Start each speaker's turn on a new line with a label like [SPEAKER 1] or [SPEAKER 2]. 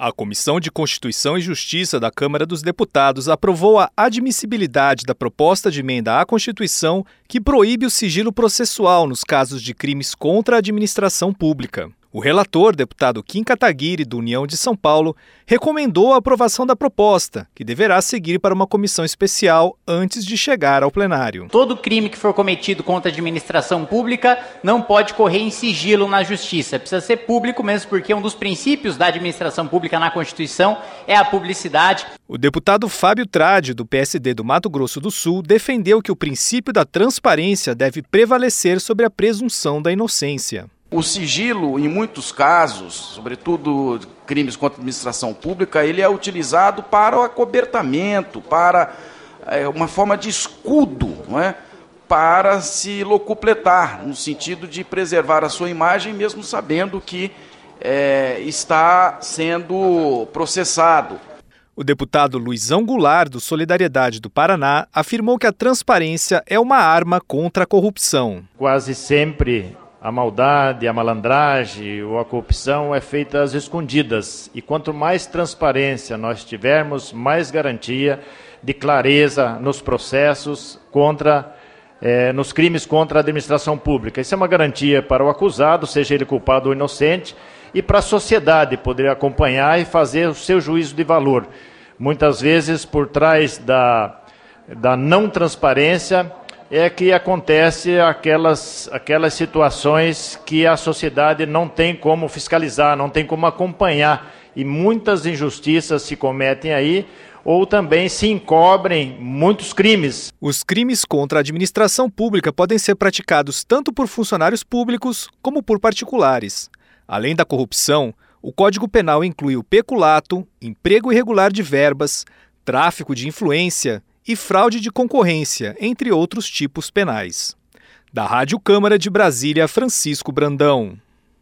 [SPEAKER 1] A Comissão de Constituição e Justiça da Câmara dos Deputados aprovou a admissibilidade da proposta de emenda à Constituição que proíbe o sigilo processual nos casos de crimes contra a administração pública. O relator, deputado Kim Kataguiri, do União de São Paulo, recomendou a aprovação da proposta, que deverá seguir para uma comissão especial antes de chegar ao plenário.
[SPEAKER 2] Todo crime que for cometido contra a administração pública não pode correr em sigilo na justiça. Precisa ser público mesmo, porque um dos princípios da administração pública na Constituição é a publicidade.
[SPEAKER 1] O deputado Fábio Tradi, do PSD do Mato Grosso do Sul, defendeu que o princípio da transparência deve prevalecer sobre a presunção da inocência.
[SPEAKER 3] O sigilo, em muitos casos, sobretudo crimes contra a administração pública, ele é utilizado para o acobertamento, para uma forma de escudo, não é? Para se locupletar, no sentido de preservar a sua imagem, mesmo sabendo que está sendo processado.
[SPEAKER 1] O deputado Luizão Goulart, do Solidariedade do Paraná, afirmou que a transparência é uma arma contra a corrupção.
[SPEAKER 4] Quase sempre a maldade, a malandragem ou a corrupção é feita às escondidas. E quanto mais transparência nós tivermos, mais garantia de clareza nos processos nos crimes contra a administração pública. Isso é uma garantia para o acusado, seja ele culpado ou inocente, e para a sociedade poder acompanhar e fazer o seu juízo de valor. Muitas vezes, por trás da não transparência, é que acontece aquelas situações que a sociedade não tem como fiscalizar, não tem como acompanhar. E muitas injustiças se cometem aí, ou também se encobrem muitos crimes.
[SPEAKER 1] Os crimes contra a administração pública podem ser praticados tanto por funcionários públicos como por particulares. Além da corrupção, o Código Penal inclui o peculato, emprego irregular de verbas, tráfico de influência e fraude de concorrência, entre outros tipos penais. Da Rádio Câmara de Brasília, Francisco Brandão.